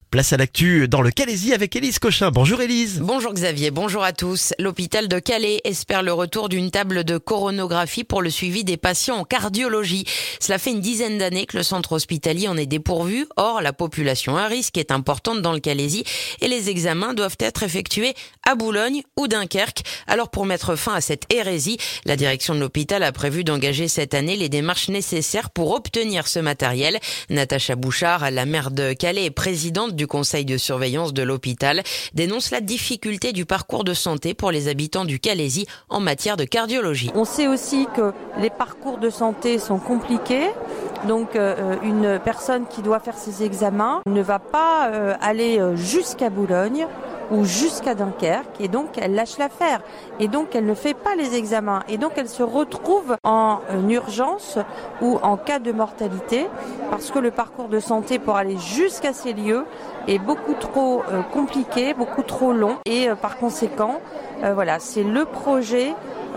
Place à l'actu dans le Calaisis avec Élise Cochin. Bonjour Élise. Bonjour Xavier, bonjour à tous. L'hôpital de Calais espère le retour d'une table de coronographie pour le suivi des patients en cardiologie. Cela fait une dizaine d'années que le centre hospitalier en est dépourvu. Or, la population à risque est importante dans le Calaisis et les examens doivent être effectués à Boulogne ou Dunkerque. Alors pour mettre fin à cette hérésie, la direction de l'hôpital a prévu d'engager cette année les démarches nécessaires pour obtenir ce matériel. Natacha Bouchard, la maire de Calais et présidente du conseil de surveillance de l'hôpital, dénonce la difficulté du parcours de santé pour les habitants du Calaisis en matière de cardiologie. On sait aussi que les parcours de santé sont compliqués. Donc une personne qui doit faire ses examens ne va pas aller jusqu'à Boulogne ou jusqu'à Dunkerque, et donc elle lâche l'affaire, et donc elle ne fait pas les examens, et donc elle se retrouve en urgence ou en cas de mortalité, parce que le parcours de santé pour aller jusqu'à ces lieux est beaucoup trop compliqué, beaucoup trop long, et par conséquent, voilà, c'est le projet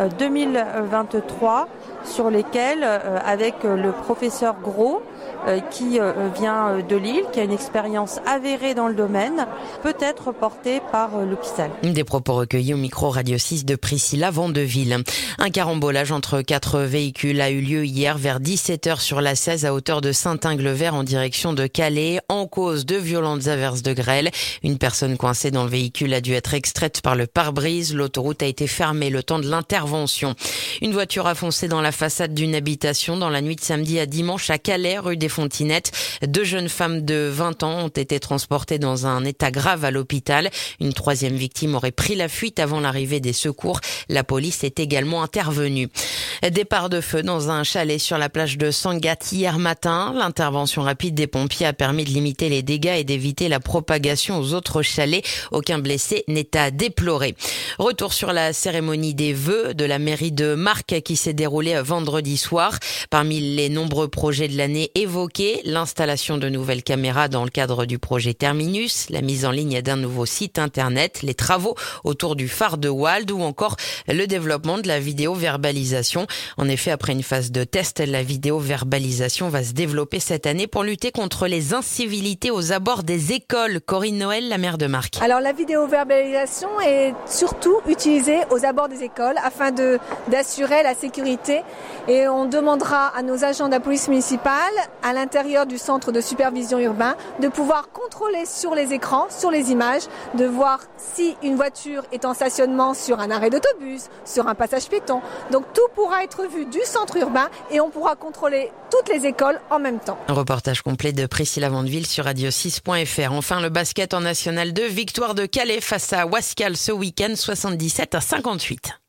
2023 sur lesquels, avec le professeur Gros, qui vient de Lille, qui a une expérience avérée dans le domaine, peut être porté par l'hôpital. Des propos recueillis au micro Radio 6 de Priscilla Vandeville. Un carambolage entre 4 véhicules a eu lieu hier vers 17h sur la 16 à hauteur de Saint-Ingle-Vert en direction de Calais, en cause de violentes averses de grêle. Une personne coincée dans le véhicule a dû être extraite par le pare-brise. L'autoroute a été fermée le temps de l'intervention. Une voiture a foncé dans la façade d'une habitation dans la nuit de samedi à dimanche à Calais, rue des Fontinettes. 2 jeunes femmes de 20 ans ont été transportées dans un état grave à l'hôpital. Une 3e victime aurait pris la fuite avant l'arrivée des secours. La police est également intervenue. Départ de feu dans un chalet sur la plage de Sangatte hier matin. L'intervention rapide des pompiers a permis de limiter les dégâts et d'éviter la propagation aux autres chalets. Aucun blessé n'est à déplorer. Retour sur la cérémonie des vœux de la mairie de Marcq qui s'est déroulée vendredi soir. Parmi les nombreux projets de l'année évoqués, l'installation de nouvelles caméras dans le cadre du projet Terminus, la mise en ligne d'un nouveau site internet, les travaux autour du phare de Wald ou encore le développement de la vidéo-verbalisation. En effet, après une phase de test, la vidéo-verbalisation va se développer cette année pour lutter contre les incivilités aux abords des écoles. Corinne Noël, la maire de Marcq. Alors la vidéo-verbalisation est surtout utilisée aux abords des écoles afin d'assurer la sécurité, et on demandera à nos agents de la police municipale à l'intérieur du centre de supervision urbain de pouvoir contrôler sur les écrans, sur les images, de voir si une voiture est en stationnement sur un arrêt d'autobus, sur un passage piéton. Donc tout pourra être vu du centre urbain et on pourra contrôler toutes les écoles en même temps. Un reportage complet de Priscilla Vandeville sur radio6.fr. Enfin, le basket en National 2, victoire de Calais face à Wascal ce week-end, 77-58.